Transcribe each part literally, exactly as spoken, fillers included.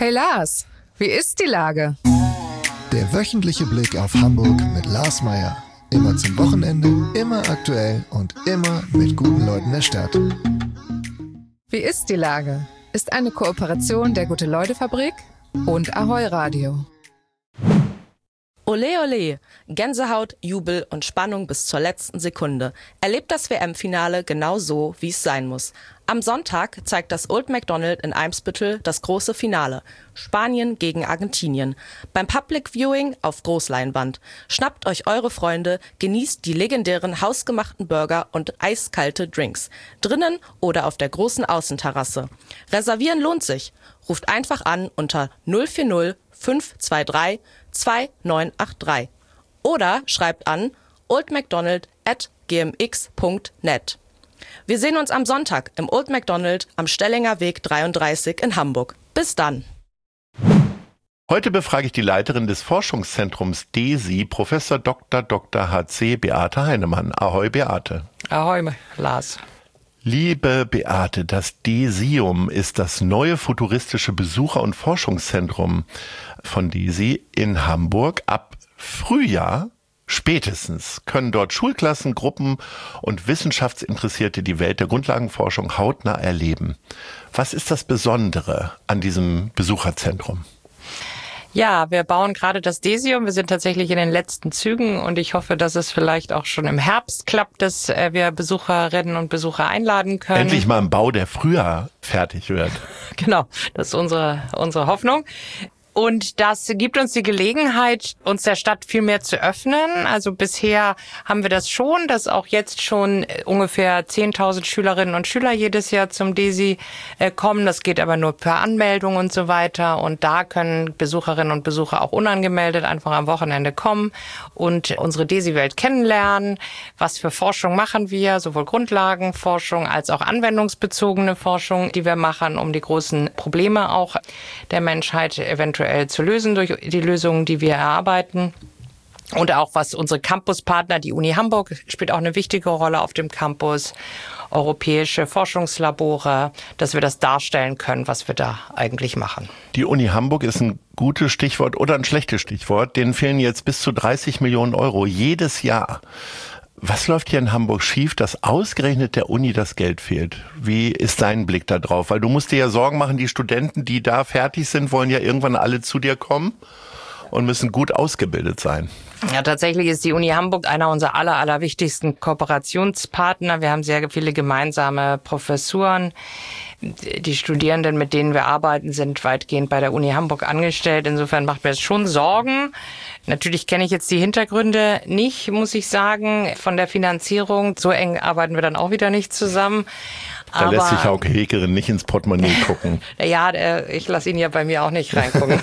Hey Lars, wie ist die Lage? Der wöchentliche Blick auf Hamburg mit Lars Meier. Immer zum Wochenende, immer aktuell und immer mit guten Leuten der Stadt. Wie ist die Lage? Ist eine Kooperation der Gute-Leute-Fabrik und Ahoi Radio. Ole ole, Gänsehaut, Jubel und Spannung bis zur letzten Sekunde. Erlebt das W M-Finale genau so, wie es sein muss. Am Sonntag zeigt das Old McDonald in Eimsbüttel das große Finale. Spanien gegen Argentinien. Beim Public Viewing auf Großleinwand. Schnappt euch eure Freunde, genießt die legendären hausgemachten Burger und eiskalte Drinks. Drinnen oder auf der großen Außenterrasse. Reservieren lohnt sich. Ruft einfach an unter null vier null fünf zwei drei zwei neun acht drei oder schreibt an oldmcdonald at g m x punkt net. Wir sehen uns am Sonntag im Old McDonald am Stellinger Weg dreiunddreißig in Hamburg. Bis dann. Heute befrage ich die Leiterin des Forschungszentrums D E S I, Professor Doktor Doktor H C Beate Heinemann. Ahoi, Beate. Ahoi, Lars. Liebe Beate, das DESIUM ist das neue futuristische Besucher- und Forschungszentrum von D E S I in Hamburg. Ab Frühjahr spätestens können dort Schulklassen, Gruppen und Wissenschaftsinteressierte die Welt der Grundlagenforschung hautnah erleben. Was ist das Besondere an diesem Besucherzentrum? Ja, wir bauen gerade das DESIUM. Wir sind tatsächlich in den letzten Zügen und ich hoffe, dass es vielleicht auch schon im Herbst klappt, dass wir Besucherinnen und Besucher einladen können. Endlich mal ein Bau, der früher fertig wird. Genau, das ist unsere, unsere Hoffnung. Und das gibt uns die Gelegenheit, uns der Stadt viel mehr zu öffnen. Also bisher haben wir das schon, dass auch jetzt schon ungefähr zehntausend Schülerinnen und Schüler jedes Jahr zum D E S I kommen. Das geht aber nur per Anmeldung und so weiter. Und da können Besucherinnen und Besucher auch unangemeldet einfach am Wochenende kommen und unsere D E S I-Welt kennenlernen. Was für Forschung machen wir? Sowohl Grundlagenforschung als auch anwendungsbezogene Forschung, die wir machen, um die großen Probleme auch der Menschheit eventuell zu lösen durch die Lösungen, die wir erarbeiten. Und auch was unsere Campuspartner, die Uni Hamburg spielt auch eine wichtige Rolle auf dem Campus, europäische Forschungslabore, dass wir das darstellen können, was wir da eigentlich machen. Die Uni Hamburg ist ein gutes Stichwort oder ein schlechtes Stichwort. Denen fehlen jetzt bis zu dreißig Millionen Euro jedes Jahr. Was läuft hier in Hamburg schief, dass ausgerechnet der Uni das Geld fehlt? Wie ist dein Blick da drauf? Weil du musst dir ja Sorgen machen, die Studenten, die da fertig sind, wollen ja irgendwann alle zu dir kommen und müssen gut ausgebildet sein. Ja, tatsächlich ist die Uni Hamburg einer unserer aller, aller wichtigsten Kooperationspartner. Wir haben sehr viele gemeinsame Professuren. Die Studierenden, mit denen wir arbeiten, sind weitgehend bei der Uni Hamburg angestellt. Insofern macht mir das schon Sorgen. Natürlich kenne ich jetzt die Hintergründe nicht, muss ich sagen, von der Finanzierung. So eng arbeiten wir dann auch wieder nicht zusammen. Da lässt sich Hauke Hekerin nicht ins Portemonnaie gucken. Ja, ich lasse ihn ja bei mir auch nicht reingucken.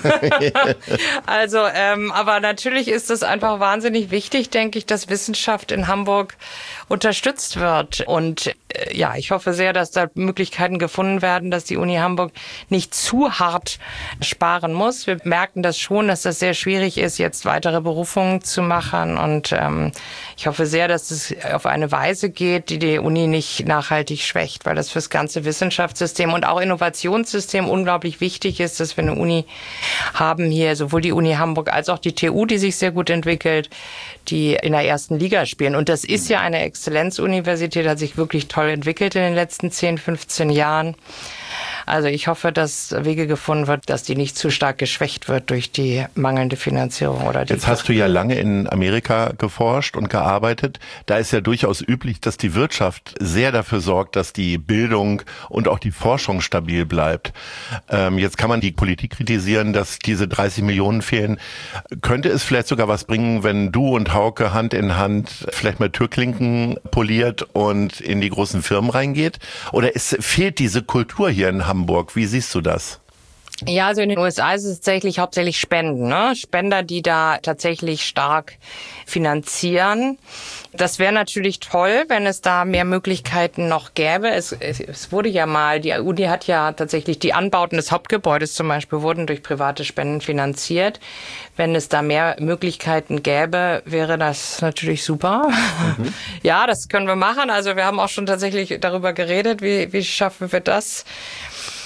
Also, ähm, aber natürlich ist es einfach wahnsinnig wichtig, denke ich, dass Wissenschaft in Hamburg unterstützt wird. Und äh, ja, ich hoffe sehr, dass da Möglichkeiten gefunden werden, dass die Uni Hamburg nicht zu hart sparen muss. Wir merken das schon, dass das sehr schwierig ist, jetzt weitere Berufungen zu machen. Und ähm, ich hoffe sehr, dass es auf eine Weise geht, die die Uni nicht nachhaltig schwächt, weil das fürs ganze Wissenschaftssystem und auch Innovationssystem unglaublich wichtig ist, dass wir eine Uni haben hier, sowohl die Uni Hamburg als auch die T U, die sich sehr gut entwickelt, die in der ersten Liga spielen. Und das ist ja eine Exzellenzuniversität, hat sich wirklich toll entwickelt in den letzten zehn, fünfzehn Jahren. Also ich hoffe, dass Wege gefunden wird, dass die nicht zu stark geschwächt wird durch die mangelnde Finanzierung oder die. Jetzt hast du ja lange in Amerika geforscht und gearbeitet. Da ist ja durchaus üblich, dass die Wirtschaft sehr dafür sorgt, dass die Bildung und auch die Forschung stabil bleibt. Ähm, jetzt kann man die Politik kritisieren, dass diese dreißig Millionen fehlen. Könnte es vielleicht sogar was bringen, wenn du und Hauke Hand in Hand vielleicht mal Türklinken poliert und in die großen Firmen reingeht? Oder es fehlt diese Kultur hier in Hamburg? Wie siehst du das? Ja, also in den U S A ist es tatsächlich hauptsächlich Spenden, ne? Spender, die da tatsächlich stark finanzieren. Das wäre natürlich toll, wenn es da mehr Möglichkeiten noch gäbe. Es, es, es wurde ja mal, die Uni hat ja tatsächlich die Anbauten des Hauptgebäudes zum Beispiel wurden durch private Spenden finanziert. Wenn es da mehr Möglichkeiten gäbe, wäre das natürlich super. Mhm. Ja, das können wir machen. Also wir haben auch schon tatsächlich darüber geredet, wie, wie schaffen wir das.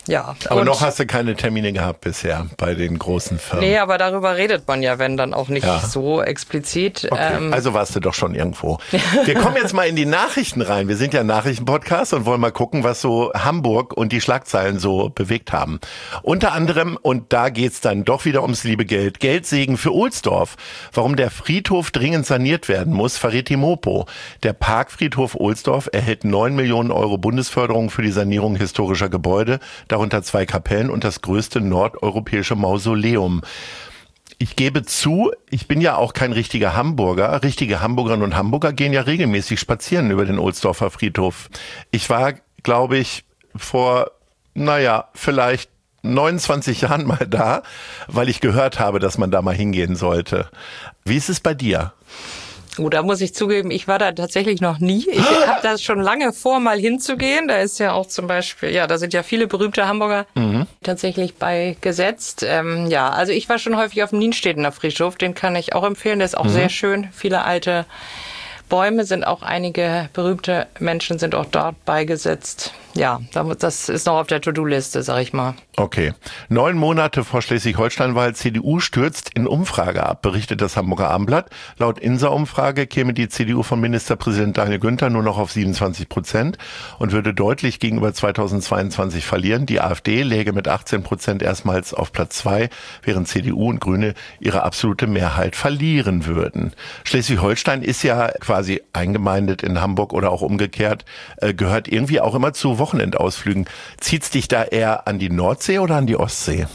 Ja. Aber und noch hast du keine Termine gehabt bisher bei den großen Firmen. Nee, aber darüber redet man ja, wenn dann auch nicht Ja. so explizit. Okay, Ähm, also warst du doch schon irgendwo. Wir kommen jetzt mal in die Nachrichten rein. Wir sind ja ein Nachrichtenpodcast und wollen mal gucken, was so Hamburg und die Schlagzeilen so bewegt haben. Unter anderem, und da geht's dann doch wieder ums liebe Geld, Geldsegen für Ohlsdorf. Warum der Friedhof dringend saniert werden muss, verrät die Mopo. Der Parkfriedhof Ohlsdorf erhält neun Millionen Euro Bundesförderung für die Sanierung historischer Gebäude, darunter zwei Kapellen und das größte nordeuropäische Mausoleum. Ich gebe zu, ich bin ja auch kein richtiger Hamburger. Richtige Hamburgerinnen und Hamburger gehen ja regelmäßig spazieren über den Ohlsdorfer Friedhof. Ich war, glaube ich, vor, naja, vielleicht neunundzwanzig Jahren mal da, weil ich gehört habe, dass man da mal hingehen sollte. Wie ist es bei dir? Oh, da muss ich zugeben, ich war da tatsächlich noch nie. Ich habe da schon lange vor, mal hinzugehen. Da ist ja auch zum Beispiel, ja, da sind ja viele berühmte Hamburger mhm. tatsächlich beigesetzt. Ähm, ja, also ich war schon häufig auf dem Nienstedtener Friedhof. Den kann ich auch empfehlen. Der ist auch mhm. sehr schön. Viele alte Bäume sind auch, einige berühmte Menschen sind auch dort beigesetzt. Ja, das ist noch auf der To-Do-Liste, sag ich mal. Okay. Neun Monate vor Schleswig-Holstein-Wahl, C D U stürzt in Umfrage ab, berichtet das Hamburger Abendblatt. Laut INSA-Umfrage käme die C D U von Ministerpräsident Daniel Günther nur noch auf siebenundzwanzig Prozent und würde deutlich gegenüber zweitausendzweiundzwanzig verlieren. Die AfD läge mit achtzehn Prozent erstmals auf Platz zwei, während C D U und Grüne ihre absolute Mehrheit verlieren würden. Schleswig-Holstein ist ja quasi eingemeindet in Hamburg oder auch umgekehrt, äh, gehört irgendwie auch immer zu Wochenendausflügen. Zieht's dich da eher an die Nordsee oder an die Ostsee?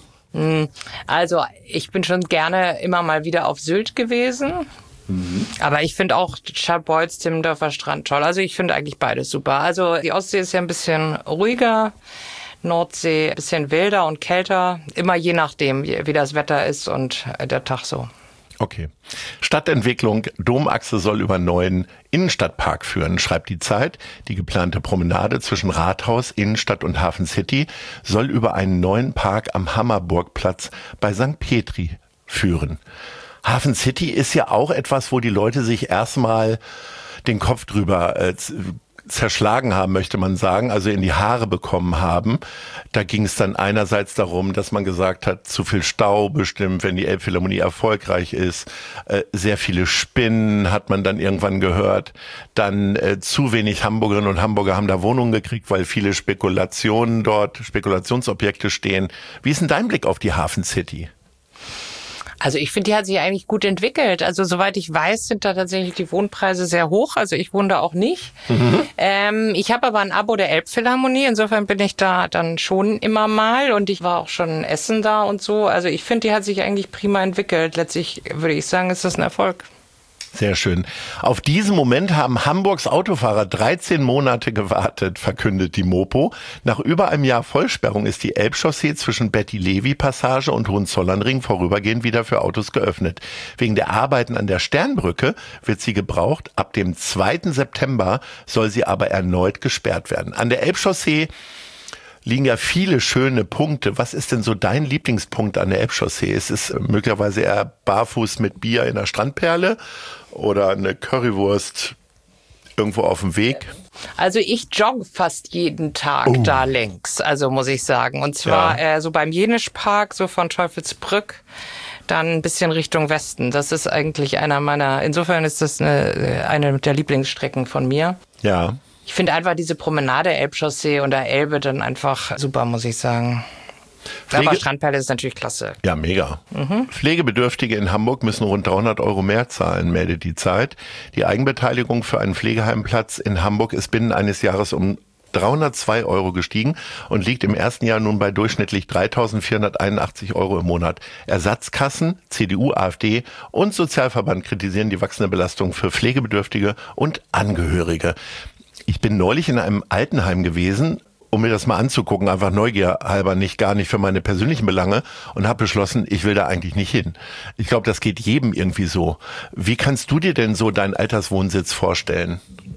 Also ich bin schon gerne immer mal wieder auf Sylt gewesen. Mhm. Aber ich finde auch Scharbeutz, Timmendorfer Strand toll. Also ich finde eigentlich beides super. Also die Ostsee ist ja ein bisschen ruhiger, Nordsee ein bisschen wilder und kälter. Immer je nachdem, wie das Wetter ist und der Tag so. Okay. Stadtentwicklung, Domachse soll über neuen Innenstadtpark führen, schreibt die Zeit. Die geplante Promenade zwischen Rathaus, Innenstadt und Hafen City soll über einen neuen Park am Hammerburgplatz bei Sankt Petri führen. Hafen City ist ja auch etwas, wo die Leute sich erstmal den Kopf drüber äh, zerschlagen haben, möchte man sagen, also in die Haare bekommen haben. Da ging es dann einerseits darum, dass man gesagt hat, zu viel Stau bestimmt, wenn die Elbphilharmonie erfolgreich ist. Äh, sehr viele Spinnen hat man dann irgendwann gehört. Dann äh, zu wenig Hamburgerinnen und Hamburger haben da Wohnungen gekriegt, weil viele Spekulationen dort, Spekulationsobjekte stehen. Wie ist denn dein Blick auf die Hafen City? Also ich finde, die hat sich eigentlich gut entwickelt. Also soweit ich weiß, sind da tatsächlich die Wohnpreise sehr hoch. Also ich wohne da auch nicht. Mhm. Ähm, ich habe aber ein Abo der Elbphilharmonie. Insofern bin ich da dann schon immer mal. Und ich war auch schon in Essen da und so. Also ich finde, die hat sich eigentlich prima entwickelt. Letztlich würde ich sagen, ist das ein Erfolg. Sehr schön. Auf diesen Moment haben Hamburgs Autofahrer dreizehn Monate gewartet, verkündet die Mopo. Nach über einem Jahr Vollsperrung ist die Elbchaussee zwischen Betty-Levi-Passage und Hohenzollernring vorübergehend wieder für Autos geöffnet. Wegen der Arbeiten an der Sternbrücke wird sie gebraucht. Ab dem zweiten September soll sie aber erneut gesperrt werden. An der Elbchaussee liegen ja viele schöne Punkte. Was ist denn so dein Lieblingspunkt an der Elbchaussee? Ist es möglicherweise eher barfuß mit Bier in der Strandperle oder eine Currywurst irgendwo auf dem Weg? Also ich jogge fast jeden Tag oh. da längs, also muss ich sagen. Und zwar ja. äh, so beim Jenischpark, so von Teufelsbrück, dann ein bisschen Richtung Westen. Das ist eigentlich einer meiner, insofern ist das eine, eine der Lieblingsstrecken von mir. Ja. Ich finde einfach diese Promenade Elbchaussee und der Elbe dann einfach super, muss ich sagen. Pflege- Aber Strandperle ist natürlich klasse. Ja, mega. Mhm. Pflegebedürftige in Hamburg müssen rund dreihundert Euro mehr zahlen, meldet die Zeit. Die Eigenbeteiligung für einen Pflegeheimplatz in Hamburg ist binnen eines Jahres um dreihundertzwei Euro gestiegen und liegt im ersten Jahr nun bei durchschnittlich dreitausendvierhunderteinundachtzig Euro im Monat. Ersatzkassen, C D U, AfD und Sozialverband kritisieren die wachsende Belastung für Pflegebedürftige und Angehörige. Ich bin neulich in einem Altenheim gewesen, um mir das mal anzugucken, einfach Neugier halber, nicht gar nicht für meine persönlichen Belange, und habe beschlossen, ich will da eigentlich nicht hin. Ich glaube, das geht jedem irgendwie so. Wie kannst du dir denn so deinen Alterswohnsitz vorstellen?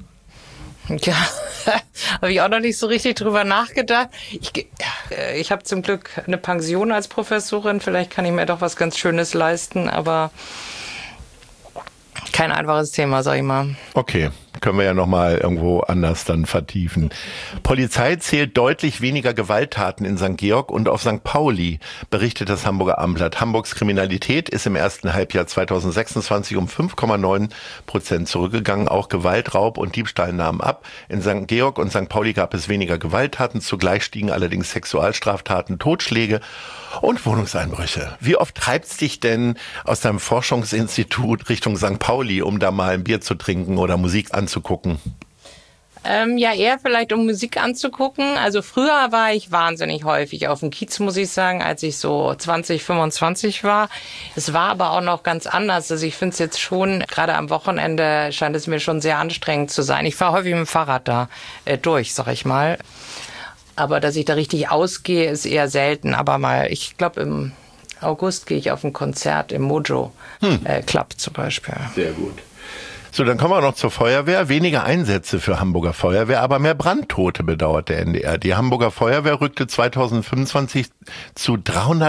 Ja, habe ich auch noch nicht so richtig drüber nachgedacht. Ich, ich habe zum Glück eine Pension als Professorin, vielleicht kann ich mir doch was ganz Schönes leisten, aber kein einfaches Thema, sag ich mal. Okay. können wir ja nochmal irgendwo anders dann vertiefen. Polizei zählt deutlich weniger Gewalttaten in Sankt Georg und auf Sankt Pauli, berichtet das Hamburger Abendblatt. Hamburgs Kriminalität ist im ersten Halbjahr zweitausendsechsundzwanzig um fünf Komma neun Prozent zurückgegangen. Auch Gewalt, Raub und Diebstahl nahmen ab. In Sankt Georg und Sankt Pauli gab es weniger Gewalttaten. Zugleich stiegen allerdings Sexualstraftaten, Totschläge und Wohnungseinbrüche. Wie oft treibt's dich denn aus deinem Forschungsinstitut Richtung Sankt Pauli, um da mal ein Bier zu trinken oder Musik anzugucken? Ähm, ja, eher vielleicht, um Musik anzugucken. Also früher war ich wahnsinnig häufig auf dem Kiez, muss ich sagen, als ich so zwanzig, fünfundzwanzig war. Es war aber auch noch ganz anders. Also ich finde es jetzt schon, gerade am Wochenende scheint es mir schon sehr anstrengend zu sein. Ich fahre häufig mit dem Fahrrad da äh, durch, sag ich mal. Aber dass ich da richtig ausgehe, ist eher selten. Aber mal, ich glaube, im August gehe ich auf ein Konzert im Mojo hm. äh, Club zum Beispiel. Sehr gut. So, dann kommen wir noch zur Feuerwehr. Weniger Einsätze für Hamburger Feuerwehr, aber mehr Brandtote, bedauert der N D R. Die Hamburger Feuerwehr rückte zweitausendfünfundzwanzig zu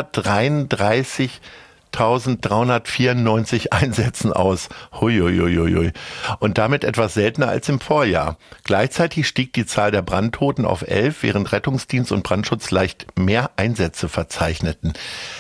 dreihundertdreiunddreißigtausenddreihundertvierundneunzig Einsätzen aus. Huiuiuiui. Und damit etwas seltener als im Vorjahr. Gleichzeitig stieg die Zahl der Brandtoten auf elf, während Rettungsdienst und Brandschutz leicht mehr Einsätze verzeichneten.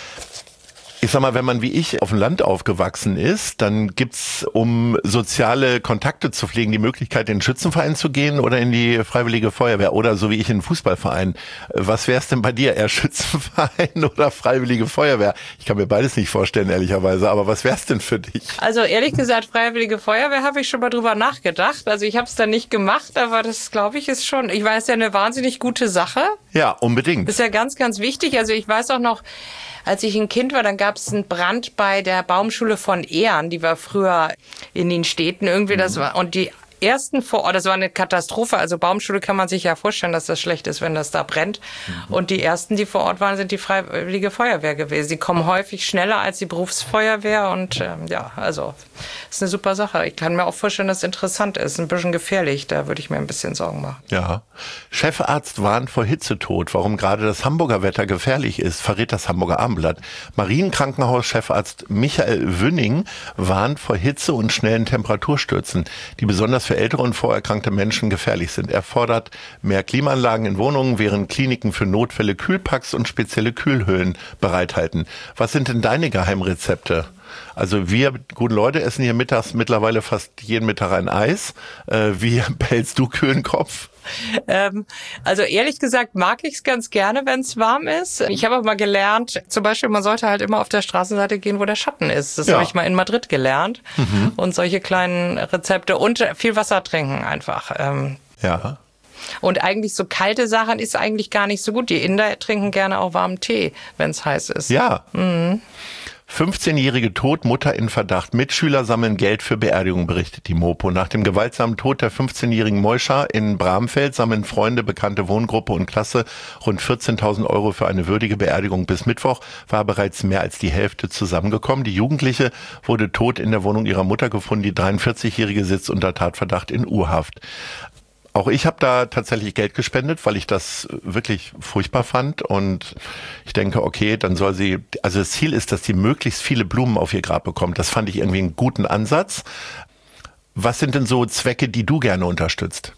Ich sag mal, wenn man wie ich auf dem Land aufgewachsen ist, dann gibt's, um soziale Kontakte zu pflegen, die Möglichkeit, in den Schützenverein zu gehen oder in die Freiwillige Feuerwehr oder so wie ich in den Fußballverein. Was wär's denn bei dir? Eher Schützenverein oder Freiwillige Feuerwehr? Ich kann mir beides nicht vorstellen, ehrlicherweise, aber was wär's denn für dich? Also ehrlich gesagt, Freiwillige Feuerwehr habe ich schon mal drüber nachgedacht. Also ich habe es dann nicht gemacht, aber das, glaube ich, ist schon, ich weiß, ja eine wahnsinnig gute Sache. Ja, unbedingt. Ist ja ganz, ganz wichtig. Also ich weiß auch noch, als ich ein Kind war, dann gab es einen Brand bei der Baumschule von Ehren. Die war früher in den Städten irgendwie. Das war, und die ersten vor Ort, das war eine Katastrophe. Also Baumschule kann man sich ja vorstellen, dass das schlecht ist, wenn das da brennt. Mhm. Und die ersten, die vor Ort waren, sind die Freiwillige Feuerwehr gewesen. Die kommen häufig schneller als die Berufsfeuerwehr. Und ähm, ja, also ist eine super Sache. Ich kann mir auch vorstellen, dass es interessant ist. Ein bisschen gefährlich, da würde ich mir ein bisschen Sorgen machen. Ja. Chefarzt warnt vor Hitzetod. Warum gerade das Hamburger Wetter gefährlich ist, verrät das Hamburger Abendblatt. Marienkrankenhaus-Chefarzt Michael Wünning warnt vor Hitze und schnellen Temperaturstürzen, die besonders für ältere und vorerkrankte Menschen gefährlich sind. Er fordert mehr Klimaanlagen in Wohnungen, während Kliniken für Notfälle Kühlpacks und spezielle Kühlhöhlen bereithalten. Was sind denn deine Geheimrezepte? Also wir guten Leute essen hier mittags mittlerweile fast jeden Mittag ein Eis. Äh, wie behältst du kühlen Kopf? Ähm, also ehrlich gesagt mag ich es ganz gerne, wenn es warm ist. Ich habe auch mal gelernt, zum Beispiel, man sollte halt immer auf der Straßenseite gehen, wo der Schatten ist. Das ja. habe ich mal in Madrid gelernt. Mhm. Und solche kleinen Rezepte und viel Wasser trinken einfach. Ähm, ja. Und eigentlich so kalte Sachen ist eigentlich gar nicht so gut. Die Inder trinken gerne auch warmen Tee, wenn es heiß ist. Ja. Mhm. fünfzehnjährige Tod, Mutter in Verdacht. Mitschüler sammeln Geld für Beerdigung, berichtet die Mopo. Nach dem gewaltsamen Tod der fünfzehnjährigen Moischa in Bramfeld sammeln Freunde, bekannte Wohngruppe und Klasse rund vierzehntausend Euro für eine würdige Beerdigung. Bis Mittwoch war bereits mehr als die Hälfte zusammengekommen. Die Jugendliche wurde tot in der Wohnung ihrer Mutter gefunden. Die dreiundvierzigjährige sitzt unter Tatverdacht in U-Haft. Auch ich habe da tatsächlich Geld gespendet, weil ich das wirklich furchtbar fand und ich denke, okay, dann soll sie, also das Ziel ist, dass sie möglichst viele Blumen auf ihr Grab bekommt. Das fand ich irgendwie einen guten Ansatz. Was sind denn so Zwecke, die du gerne unterstützt?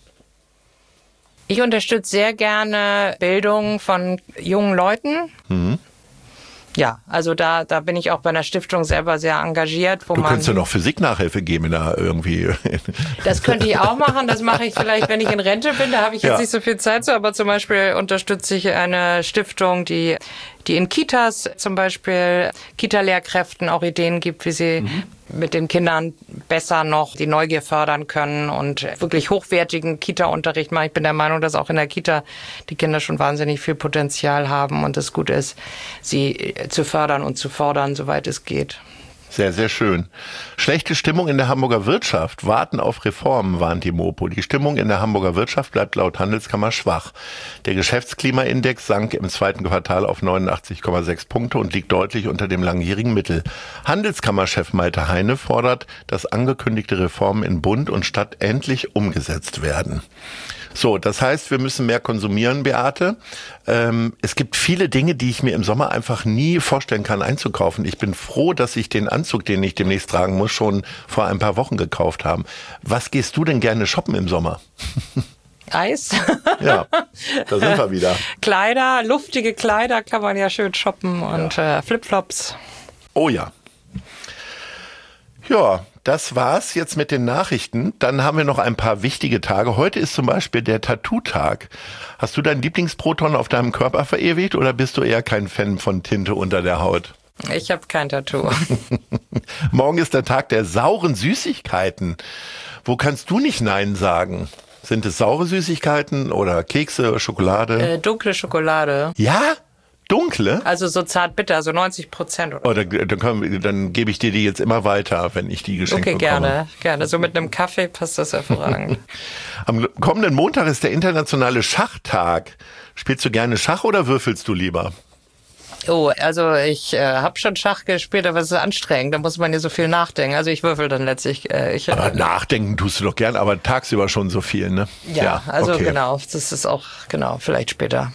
Ich unterstütze sehr gerne Bildung von jungen Leuten. Mhm. Ja, also da da bin ich auch bei einer Stiftung selber sehr engagiert. Wo du man könntest ja noch Physik-Nachhilfe geben da irgendwie. Das könnte ich auch machen. Das mache ich vielleicht, wenn ich in Rente bin. Da habe ich jetzt ja. nicht so viel Zeit zu. Aber zum Beispiel unterstütze ich eine Stiftung, die die in Kitas zum Beispiel Kita-Lehrkräften auch Ideen gibt, wie sie mhm. mit den Kindern besser noch die Neugier fördern können und wirklich hochwertigen Kita-Unterricht machen. Ich bin der Meinung, dass auch in der Kita die Kinder schon wahnsinnig viel Potenzial haben und es gut ist, sie zu fördern und zu fordern, soweit es geht. Sehr, sehr schön. Schlechte Stimmung in der Hamburger Wirtschaft. Warten auf Reformen, warnt die Mopo. Die Stimmung in der Hamburger Wirtschaft bleibt laut Handelskammer schwach. Der Geschäftsklimaindex sank im zweiten Quartal auf neunundachtzig Komma sechs Punkte und liegt deutlich unter dem langjährigen Mittel. Handelskammerchef Malte Heine fordert, dass angekündigte Reformen in Bund und Stadt endlich umgesetzt werden. So, das heißt, wir müssen mehr konsumieren, Beate. Ähm, es gibt viele Dinge, die ich mir im Sommer einfach nie vorstellen kann einzukaufen. Ich bin froh, dass ich den Anzug, den ich demnächst tragen muss, schon vor ein paar Wochen gekauft habe. Was gehst du denn gerne shoppen im Sommer? Eis. Ja, da sind wir wieder. Kleider, luftige Kleider kann man ja schön shoppen und ja. äh, Flipflops. Oh ja. Ja, das war's jetzt mit den Nachrichten. Dann haben wir noch ein paar wichtige Tage. Heute ist zum Beispiel der Tattoo-Tag. Hast du deinen Lieblingsproton auf deinem Körper verewigt oder bist du eher kein Fan von Tinte unter der Haut? Ich habe kein Tattoo. Morgen ist der Tag der sauren Süßigkeiten. Wo kannst du nicht Nein sagen? Sind es saure Süßigkeiten oder Kekse, Schokolade? Äh, dunkle Schokolade. Ja? Dunkle? Also so zart-bitter, so neunzig Prozent oder so. Oh, dann, dann, dann gebe ich dir die jetzt immer weiter, wenn ich die geschenkt okay, bekomme. Okay, gerne, gerne. So mit einem Kaffee passt das hervorragend. Am kommenden Montag ist der internationale Schachtag. Spielst du gerne Schach oder würfelst du lieber? Oh, also ich äh, habe schon Schach gespielt, aber es ist anstrengend. Da muss man ja so viel nachdenken. Also ich würfel dann letztlich. Äh, ich, aber nachdenken tust du doch gern, aber tagsüber schon so viel, ne? Ja, ja also okay. Genau. Das ist auch, genau, vielleicht später.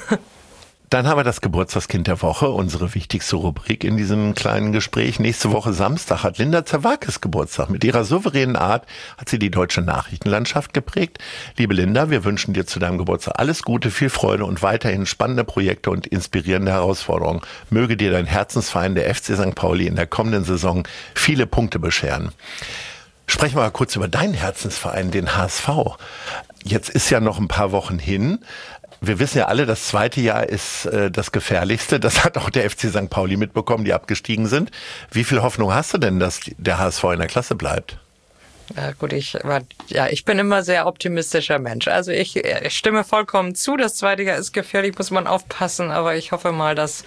Dann haben wir das Geburtstagskind der Woche, unsere wichtigste Rubrik in diesem kleinen Gespräch. Nächste Woche Samstag hat Linda Zerwakis Geburtstag. Mit ihrer souveränen Art hat sie die deutsche Nachrichtenlandschaft geprägt. Liebe Linda, wir wünschen dir zu deinem Geburtstag alles Gute, viel Freude und weiterhin spannende Projekte und inspirierende Herausforderungen. Möge dir dein Herzensverein, der F C Sankt Pauli, in der kommenden Saison viele Punkte bescheren. Sprechen wir mal kurz über deinen Herzensverein, den H S V. Jetzt ist ja noch ein paar Wochen hin. Wir wissen ja alle, das zweite Jahr ist äh, das gefährlichste. Das hat auch der F C Sankt Pauli mitbekommen, die abgestiegen sind. Wie viel Hoffnung hast du denn, dass der H S V in der Klasse bleibt? Ja, gut, ich, ja, ich bin immer sehr optimistischer Mensch. Also ich, ich stimme vollkommen zu. Das zweite Jahr ist gefährlich, muss man aufpassen. Aber ich hoffe mal, dass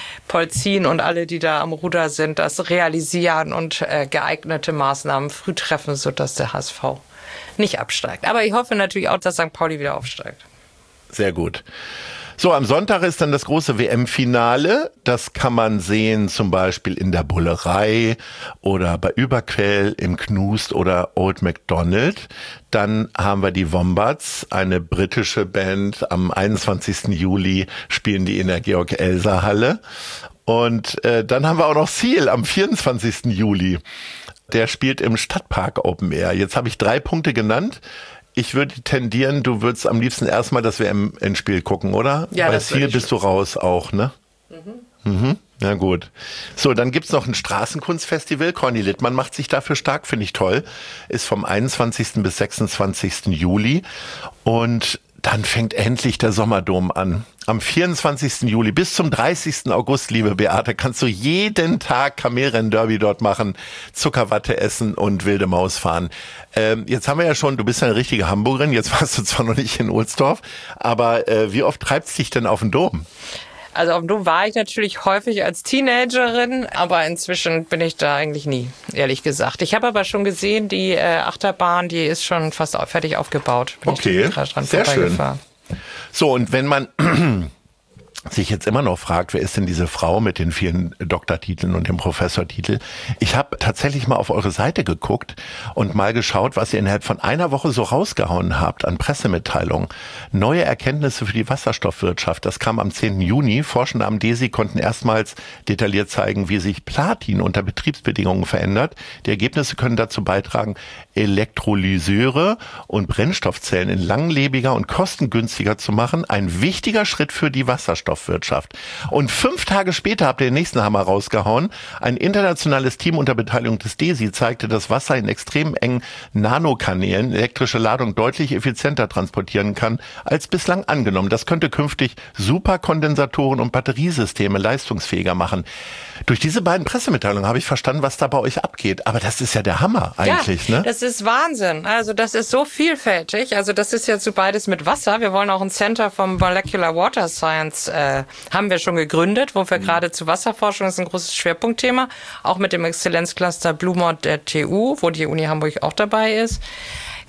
Polzin und alle, die da am Ruder sind, das realisieren und äh, geeignete Maßnahmen früh treffen, sodass der H S V nicht absteigt. Aber ich hoffe natürlich auch, dass Sankt Pauli wieder aufsteigt. Sehr gut. So, am Sonntag ist dann das große W M-Finale. Das kann man sehen zum Beispiel in der Bullerei oder bei Überquell, im Knust oder Old MacDonald. Dann haben wir die Wombats, eine britische Band. Am einundzwanzigsten Juli spielen die in der Georg-Elser-Halle. Und äh, dann haben wir auch noch Seal am vierundzwanzigsten Juli. Der spielt im Stadtpark Open Air. Jetzt habe ich drei Punkte genannt. Ich würde tendieren, du würdest am liebsten erstmal das W M-Endspiel gucken, oder? Ja, Bei das Ziel bist du raus auch, ne? Mhm. Mhm. Ja, gut. So, dann gibt's noch ein Straßenkunstfestival. Corny Littmann macht sich dafür stark, finde ich toll. Ist vom einundzwanzigsten bis sechsundzwanzigsten Juli. Und dann fängt endlich der Sommerdom an. Am vierundzwanzigsten Juli bis zum dreißigsten August, liebe Beate, kannst du jeden Tag Kamelrennen-Derby dort machen, Zuckerwatte essen und wilde Maus fahren. Ähm, jetzt haben wir ja schon, du bist ja eine richtige Hamburgerin, jetzt warst du zwar noch nicht in Ohlsdorf, aber äh, wie oft treibt's dich denn auf den Dom? Also auf dem Dom war ich natürlich häufig als Teenagerin, aber inzwischen bin ich da eigentlich nie, ehrlich gesagt. Ich habe aber schon gesehen, die äh, Achterbahn, die ist schon fast fertig aufgebaut. Bin okay, ich dran sehr schön. Gefahren. So, und wenn man sich jetzt immer noch fragt, wer ist denn diese Frau mit den vielen Doktortiteln und dem Professortitel? Ich habe tatsächlich mal auf eure Seite geguckt und mal geschaut, was ihr innerhalb von einer Woche so rausgehauen habt an Pressemitteilungen. Neue Erkenntnisse für die Wasserstoffwirtschaft. Das kam am zehnten Juni. Forschende am DESI konnten erstmals detailliert zeigen, wie sich Platin unter Betriebsbedingungen verändert. Die Ergebnisse können dazu beitragen, Elektrolyseure und Brennstoffzellen in langlebiger und kostengünstiger zu machen. Ein wichtiger Schritt für die Wasserstoffwirtschaft. Und fünf Tage später habt ihr den nächsten Hammer rausgehauen. Ein internationales Team unter Beteiligung des DESI zeigte, dass Wasser in extrem engen Nanokanälen elektrische Ladung deutlich effizienter transportieren kann als bislang angenommen. Das könnte künftig Superkondensatoren und Batteriesysteme leistungsfähiger machen. Durch diese beiden Pressemitteilungen habe ich verstanden, was da bei euch abgeht. Aber das ist ja der Hammer eigentlich, ja, ne? Das ist Wahnsinn. Also das ist so vielfältig. Also das ist jetzt so beides mit Wasser. Wir wollen auch ein Center vom Molecular Water Science äh, haben wir schon gegründet, wo wir mhm. gerade zu Wasserforschung, das ist ein großes Schwerpunktthema, auch mit dem Exzellenzcluster Blumont der T U, wo die Uni Hamburg auch dabei ist.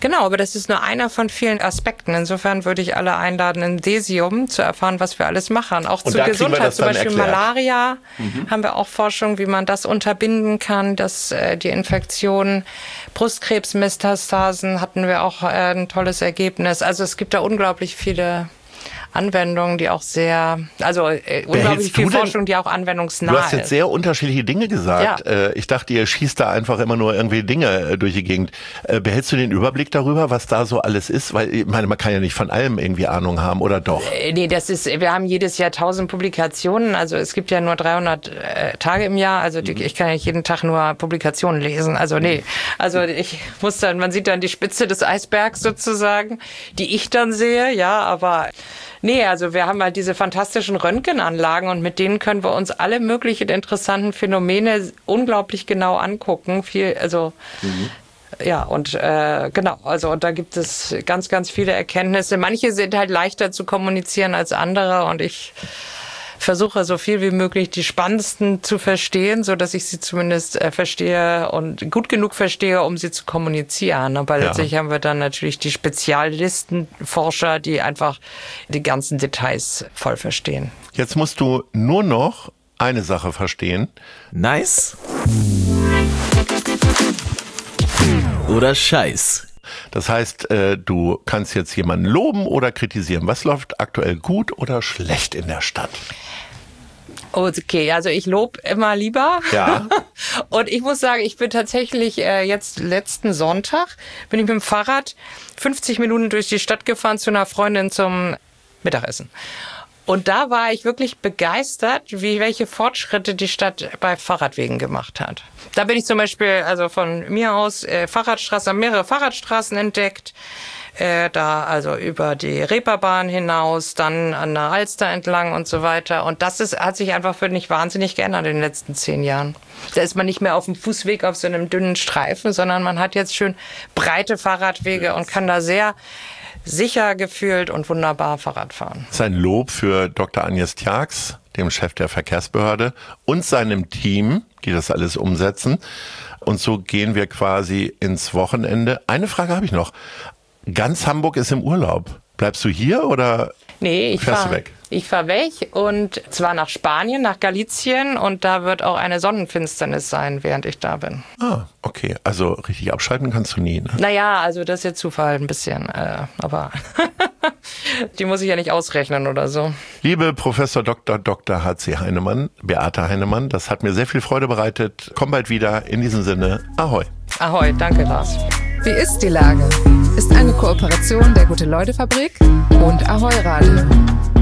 Genau, aber das ist nur einer von vielen Aspekten. Insofern würde ich alle einladen, in Cesium zu erfahren, was wir alles machen. Auch Und zu Gesundheit, zum Beispiel erklärt. Malaria, mhm. haben wir auch Forschung, wie man das unterbinden kann, dass äh, die Infektion, Brustkrebsmetastasen hatten wir auch äh, ein tolles Ergebnis. Also es gibt da unglaublich viele Anwendungen, die auch sehr, also äh, unglaublich viel Forschung, die auch anwendungsnah ist. Du hast jetzt sehr unterschiedliche Dinge gesagt. Ja. Äh, ich dachte, ihr schießt da einfach immer nur irgendwie Dinge äh, durch die Gegend. Äh, behältst du den Überblick darüber, was da so alles ist? Weil ich meine, man kann ja nicht von allem irgendwie Ahnung haben, oder doch? Äh, nee, das ist, wir haben jedes Jahr tausend Publikationen. Also es gibt ja nur dreihundert äh, Tage im Jahr. Also die, mhm. ich kann ja nicht jeden Tag nur Publikationen lesen. Also nee, also ich muss dann, man sieht dann die Spitze des Eisbergs sozusagen, die ich dann sehe, ja, aber nee, also wir haben halt diese fantastischen Röntgenanlagen und mit denen können wir uns alle möglichen interessanten Phänomene unglaublich genau angucken. Viel, also mhm. ja, und äh, genau, also und da gibt es ganz, ganz viele Erkenntnisse. Manche sind halt leichter zu kommunizieren als andere und ich versuche so viel wie möglich die spannendsten zu verstehen, so dass ich sie zumindest äh, verstehe und gut genug verstehe, um sie zu kommunizieren. Aber ja. letztlich haben wir dann natürlich die Spezialistenforscher, die einfach die ganzen Details voll verstehen. Jetzt musst du nur noch eine Sache verstehen. Nice oder Scheiß. Das heißt, du kannst jetzt jemanden loben oder kritisieren. Was läuft aktuell gut oder schlecht in der Stadt? Okay, also ich lobe immer lieber. Ja. Und ich muss sagen, ich bin tatsächlich äh, jetzt letzten Sonntag, bin ich mit dem Fahrrad fünfzig Minuten durch die Stadt gefahren zu einer Freundin zum Mittagessen. Und da war ich wirklich begeistert, wie welche Fortschritte die Stadt bei Fahrradwegen gemacht hat. Da bin ich zum Beispiel, also von mir aus, äh, Fahrradstraßen, mehrere Fahrradstraßen entdeckt. Äh, da also über die Reeperbahn hinaus, dann an der Alster entlang und so weiter. Und das ist, hat sich einfach für mich wahnsinnig geändert in den letzten zehn Jahren. Da ist man nicht mehr auf dem Fußweg auf so einem dünnen Streifen, sondern man hat jetzt schön breite Fahrradwege und kann da sehr sicher gefühlt und wunderbar Fahrrad fahren. Sein Lob für Doktor Agnes Tjax, dem Chef der Verkehrsbehörde, und seinem Team, die das alles umsetzen. Und so gehen wir quasi ins Wochenende. Eine Frage habe ich noch. Ganz Hamburg ist im Urlaub. Bleibst du hier oder nee, ich fährst fahr, du weg? Ich fahre weg und zwar nach Spanien, nach Galicien und da wird auch eine Sonnenfinsternis sein, während ich da bin. Ah, okay. Also richtig abschalten kannst du nie, ne? Naja, also das ist jetzt Zufall ein bisschen, äh, aber die muss ich ja nicht ausrechnen oder so. Liebe Professor Doktor Doktor H C Heinemann, Beate Heinemann, das hat mir sehr viel Freude bereitet. Komm bald wieder. In diesem Sinne, ahoi. Ahoi, danke Lars. Wie ist die Lage? Ist eine Kooperation der Gute-Leute-Fabrik und Ahoi Radio.